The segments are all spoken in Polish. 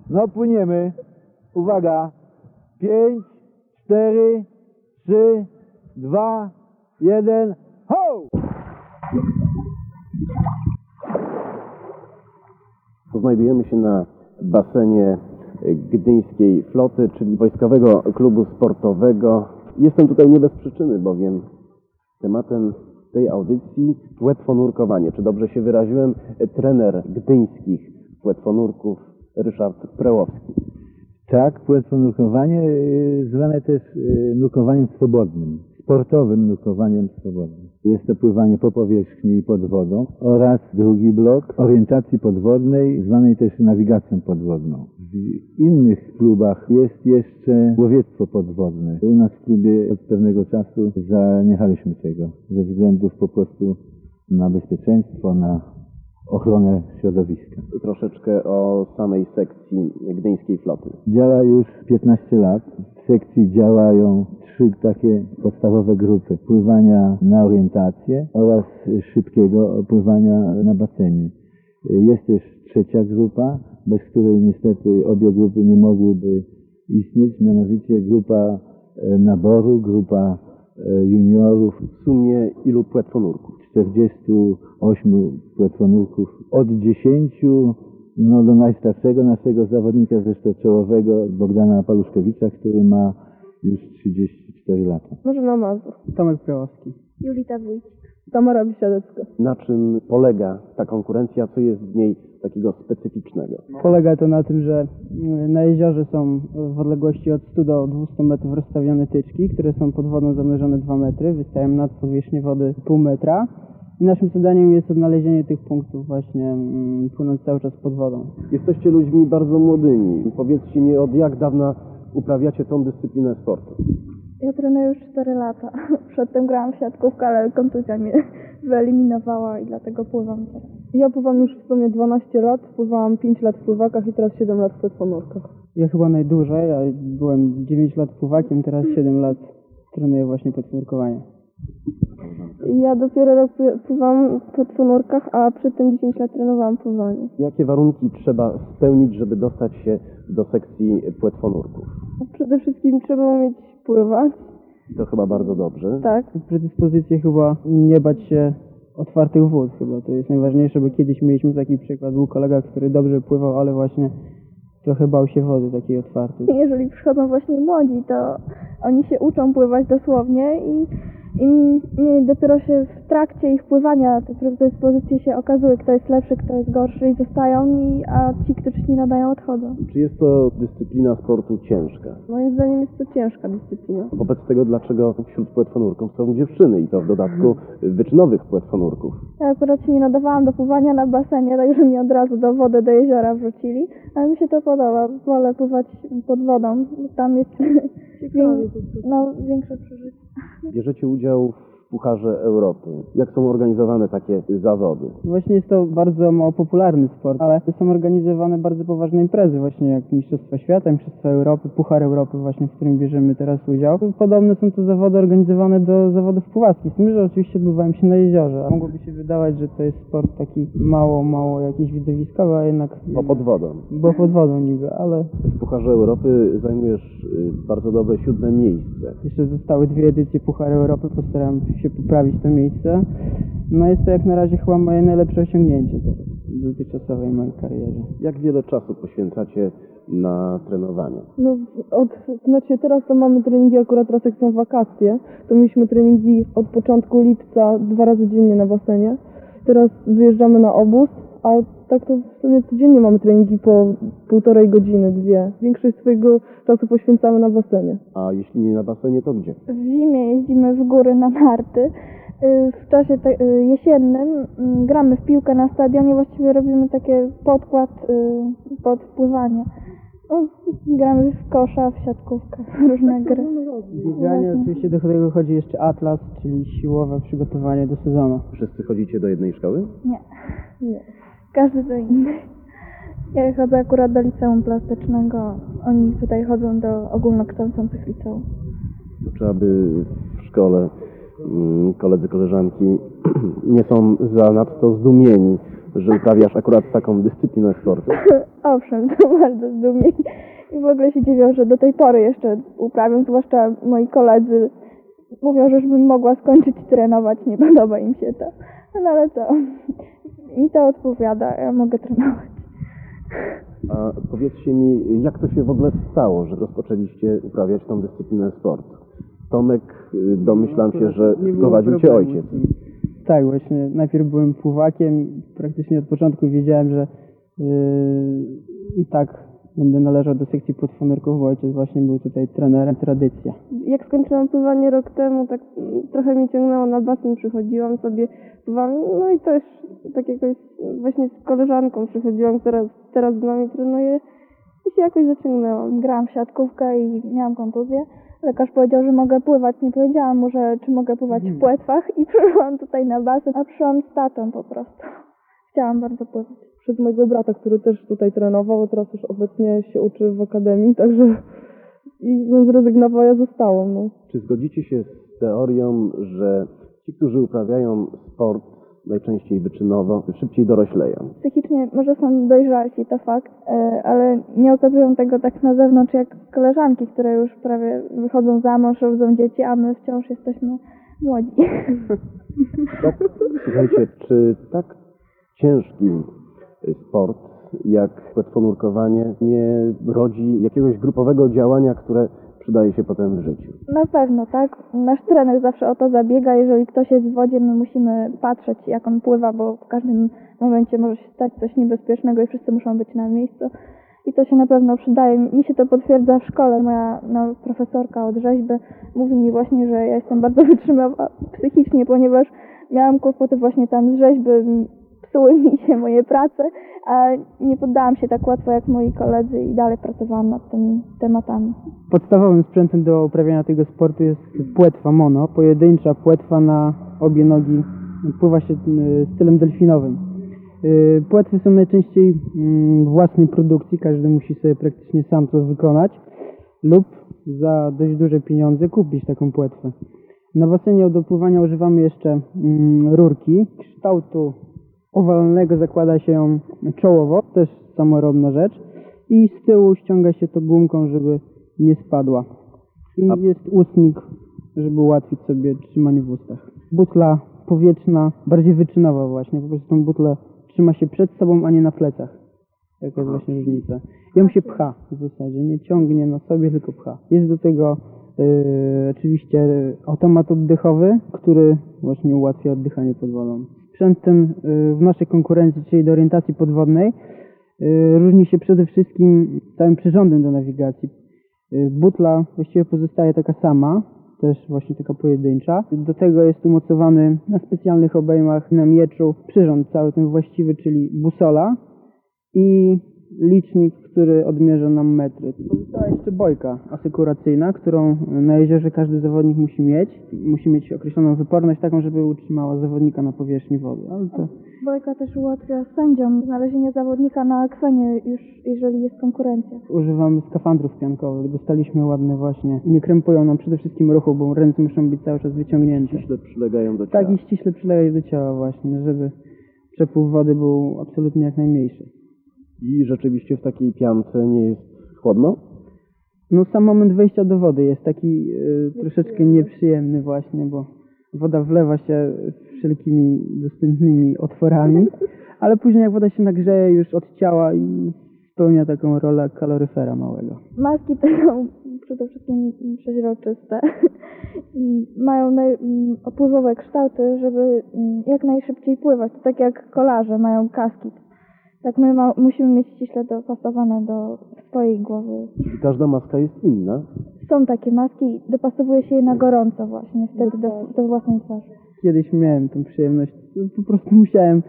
No płyniemy. Uwaga. 5, 4, 3, 2, 1. Ho! Znajdujemy się na basenie Gdyńskiej Floty, czyli Wojskowego Klubu Sportowego. Jestem tutaj nie bez przyczyny, bowiem tematem tej audycji płetwonurkowanie. Czy dobrze się wyraziłem? Trener gdyńskich płetwonurków Ryszard Prełowski. Tak, płetwonurkowanie zwane też nurkowaniem swobodnym, sportowym nurkowaniem swobodnym. Jest to pływanie po powierzchni i pod wodą oraz drugi blok orientacji podwodnej, zwanej też nawigacją podwodną. W innych klubach jest jeszcze łowiectwo podwodne. U nas w klubie od pewnego czasu zaniechaliśmy tego, ze względów po prostu na bezpieczeństwo, na ochronę środowiska. Troszeczkę o samej sekcji Gdyńskiej Floty. Działa już 15 lat. W sekcji działają 3 takie podstawowe grupy. Pływania na orientację oraz szybkiego pływania na basenie. Jest też trzecia grupa, bez której niestety obie grupy nie mogłyby istnieć, mianowicie grupa naboru, grupa juniorów. W sumie ilu płetwonurków? 48 płetwonurków. Od 10 do najstarszego naszego zawodnika, zresztą czołowego, Bogdana Paluszkowicza, który ma już 34 lata. Marzena Mazur. Tomek Prełowski. Julita Wójcik. Tamara Bisiadecka. Na czym polega ta konkurencja? Co jest w niej takiego specyficznego? Polega to na tym, że na jeziorze są w odległości od 100 do 200 metrów rozstawione tyczki, które są pod wodą zamierzone 2 metry, wystają nad powierzchnię wody pół metra. I naszym zadaniem jest odnalezienie tych punktów właśnie płynąc cały czas pod wodą. Jesteście ludźmi bardzo młodymi. Powiedzcie mi, od jak dawna uprawiacie tą dyscyplinę sportu? Ja trenuję już 4 lata. Przedtem grałam w siatkówkę, ale kontuzja mnie wyeliminowała i dlatego pływam teraz. Ja pływam już w sumie 12 lat, pływałam 5 lat w pływakach i teraz 7 lat w płetwonurkach. Ja chyba najdłużej, ja byłem 9 lat pływakiem, teraz 7 lat trenuję właśnie płetwonurkowanie. Ja dopiero rok pływam w płetwonurkach, a przedtem 10 lat trenowałam pływanie. Jakie warunki trzeba spełnić, żeby dostać się do sekcji płetwonurków? Przede wszystkim trzeba umieć pływać. To chyba bardzo dobrze. Tak. Predyspozycje chyba nie bać się otwartych wód chyba. To jest najważniejsze, bo kiedyś mieliśmy taki przykład. Był kolega, który dobrze pływał, ale właśnie trochę bał się wody takiej otwartej. Jeżeli przychodzą właśnie młodzi, to oni się uczą pływać dosłownie i dopiero się w trakcie ich pływania te predyspozycje się okazuje, kto jest lepszy, kto jest gorszy i zostają, a ci, którzy się nie nadają, odchodzą. Czy jest to dyscyplina sportu ciężka? Moim zdaniem jest to ciężka dyscyplina. Wobec tego, dlaczego wśród płetwonurków są dziewczyny i to w dodatku wyczynowych płetwonurków? Ja akurat się nie nadawałam do pływania na basenie, także mnie od razu do wody, do jeziora wrzucili, ale mi się to podoba. Wolę pływać pod wodą, tam jest większe przeżycie. Bierzecie udział w Pucharze Europy. Jak są organizowane takie zawody? Właśnie jest to bardzo mało popularny sport, ale są organizowane bardzo poważne imprezy, właśnie jak Mistrzostwa Świata, Mistrzostwa Europy, Puchar Europy właśnie, w którym bierzemy teraz udział. Podobne są to zawody organizowane do zawodów pływackich, z tym, że oczywiście odbywają się na jeziorze. Mogłoby się wydawać, że to jest sport taki mało jakiś widowiskowy, a jednak... Bo pod wodą. Bo pod wodą niby, ale... W Pucharze Europy zajmujesz bardzo dobre 7. miejsce. Jeszcze zostały 2 edycje Pucharu Europy, postaram się poprawić to miejsce. No jest to jak na razie chyba moje najlepsze osiągnięcie teraz w dotychczasowej mojej karierze. Jak wiele czasu poświęcacie na trenowanie? No, teraz to mamy treningi, akurat teraz jak są wakacje, to mieliśmy treningi od początku lipca 2 razy dziennie na basenie. Teraz wyjeżdżamy na obóz, a tak to w sumie codziennie mamy treningi po 1,5 godziny, 2. Większość swojego czasu poświęcamy na basenie. A jeśli nie na basenie, to gdzie? W zimie jeździmy w góry na narty. W czasie jesiennym gramy w piłkę na stadionie, właściwie robimy taki podkład pod pływanie. No, gramy w kosza, w siatkówkę, różne gry. Bieganie, oczywiście do tego chodzi jeszcze atlas, czyli siłowe przygotowanie do sezonu. Wszyscy chodzicie do jednej szkoły? Nie. Każdy do innej. Ja chodzę akurat do liceum plastycznego, oni tutaj chodzą do ogólnokształcących liceum. Czy aby w szkole koledzy, koleżanki nie są zanadto zdumieni że uprawiasz akurat taką dyscyplinę sportu? Owszem, to bardzo zdumień. I w ogóle się dziwią, że do tej pory jeszcze uprawiam, zwłaszcza moi koledzy mówią, że już bym mogła skończyć trenować, nie podoba im się to. No ale co, mi to odpowiada, ja mogę trenować. A powiedzcie mi, jak to się w ogóle stało, że rozpoczęliście uprawiać tą dyscyplinę sportu? Tomek, domyślam się, że Nie było sprowadził cię problemu. ojciec. Tak, właśnie. Najpierw byłem pływakiem i praktycznie od początku wiedziałem, że i tak będę należał do sekcji płetwonurków, bo ojciec właśnie był tutaj trenerem. Tradycja. Jak skończyłam pływanie rok temu, tak trochę mnie ciągnęło na basen, przychodziłam sobie, pływałam, no i też tak jakoś właśnie z koleżanką przychodziłam, która teraz z nami trenuje i się jakoś zaciągnęłam. Grałam w siatkówkę i miałam kontuzję. Lekarz powiedział, że mogę pływać. Nie powiedziałam mu, czy mogę pływać w płetwach i przyszłam tutaj na basen, a przyszłam z tatą po prostu. Chciałam bardzo pływać. Przez mojego brata, który też tutaj trenował, a teraz już obecnie się uczy w akademii, także i no, zrezygnował, ja zostałam. No. Czy zgodzicie się z teorią, że ci, którzy uprawiają sport najczęściej wyczynowo, szybciej dorośleją? Psychicznie może są dojrzalsi, to fakt, ale nie okazują tego tak na zewnątrz jak koleżanki, które już prawie wychodzą za mąż, rodzą dzieci, a my wciąż jesteśmy młodzi. Słuchajcie, czy tak ciężki sport jak płetwonurkowanie nie rodzi jakiegoś grupowego działania, które przydaje się potem w życiu? Na pewno, tak. Nasz trener zawsze o to zabiega. Jeżeli ktoś jest w wodzie, my musimy patrzeć, jak on pływa, bo w każdym momencie może się stać coś niebezpiecznego i wszyscy muszą być na miejscu. I to się na pewno przydaje. Mi się to potwierdza w szkole. Moja profesorka od rzeźby mówi mi właśnie, że ja jestem bardzo wytrzymawa psychicznie, ponieważ miałam kłopoty właśnie tam z rzeźby, psuły mi się moje prace, a nie poddałam się tak łatwo jak moi koledzy i dalej pracowałam nad tymi tematami. Podstawowym sprzętem do uprawiania tego sportu jest płetwa mono, pojedyncza płetwa na obie nogi. Pływa się stylem delfinowym. Płetwy są najczęściej własnej produkcji, każdy musi sobie praktycznie sam to wykonać lub za dość duże pieniądze kupić taką płetwę. Na basenie do pływania używamy jeszcze rurki kształtu owalnego, zakłada się ją czołowo, też samorobna rzecz i z tyłu ściąga się to gumką, żeby nie spadła. I jest ustnik, żeby ułatwić sobie trzymanie w ustach. Butla powietrzna, bardziej wyczynowa właśnie, po prostu tą butlę trzyma się przed sobą, a nie na plecach. Taka jest właśnie różnica. Ją się pcha w zasadzie, nie ciągnie na sobie, tylko pcha. Jest do tego oczywiście automat oddechowy, który właśnie ułatwia oddychanie pod wodą. Sprzęt ten w naszej konkurencji, czyli do orientacji podwodnej, różni się przede wszystkim całym przyrządem do nawigacji. Butla właściwie pozostaje taka sama, też właśnie taka pojedyncza. Do tego jest umocowany na specjalnych obejmach na mieczu przyrząd cały ten właściwy, czyli busola i licznik, który odmierza nam metry. Pozostała jeszcze bojka asekuracyjna, którą na jeziorze każdy zawodnik musi mieć. Musi mieć określoną wyporność taką, żeby utrzymała zawodnika na powierzchni wody. Ale to Bojka też ułatwia sędziom znalezienie zawodnika na akwenie, już jeżeli jest konkurencja. używamy skafandrów piankowych. Dostaliśmy ładne właśnie. Nie krępują nam przede wszystkim ruchu, bo ręce muszą być cały czas wyciągnięte. Ściśle przylegają do ciała. Tak i ściśle przylegają do ciała właśnie, żeby przepływ wody był absolutnie jak najmniejszy. I rzeczywiście w takiej piance nie jest chłodno? No sam moment wejścia do wody jest taki troszeczkę nieprzyjemny właśnie, bo woda wlewa się wszelkimi dostępnymi otworami, ale później jak woda się nagrzeje już od ciała i spełnia taką rolę kaloryfera małego. Maski te są przede wszystkim przeźroczyste i mają opływowe kształty, żeby jak najszybciej pływać. To tak jak kolarze mają kaski. Tak my musimy mieć ściśle dopasowane do swojej głowy. Czyli każda maska jest inna. Są takie maski i dopasowuje się je na gorąco właśnie, wtedy do własnej twarzy. Kiedyś miałem tę przyjemność, po prostu musiałem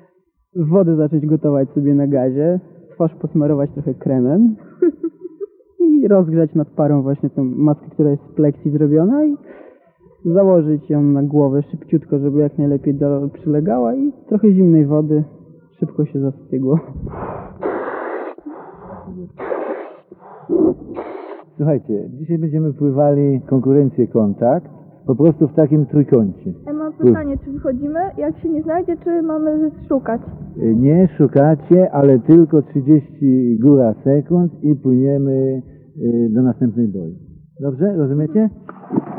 wodę zacząć gotować sobie na gazie, twarz posmarować trochę kremem i rozgrzać nad parą właśnie tą maskę, która jest z pleksji zrobiona i założyć ją na głowę szybciutko, żeby jak najlepiej przylegała i trochę zimnej wody, szybko się zastygło. Słuchajcie, dzisiaj będziemy pływali konkurencję kontakt, po prostu w takim trójkącie. Ja mam pytanie, czy wychodzimy? Jak się nie znajdzie, czy mamy szukać? Nie szukacie, ale tylko 30 góra sekund i płyniemy do następnej boi. Dobrze? Rozumiecie?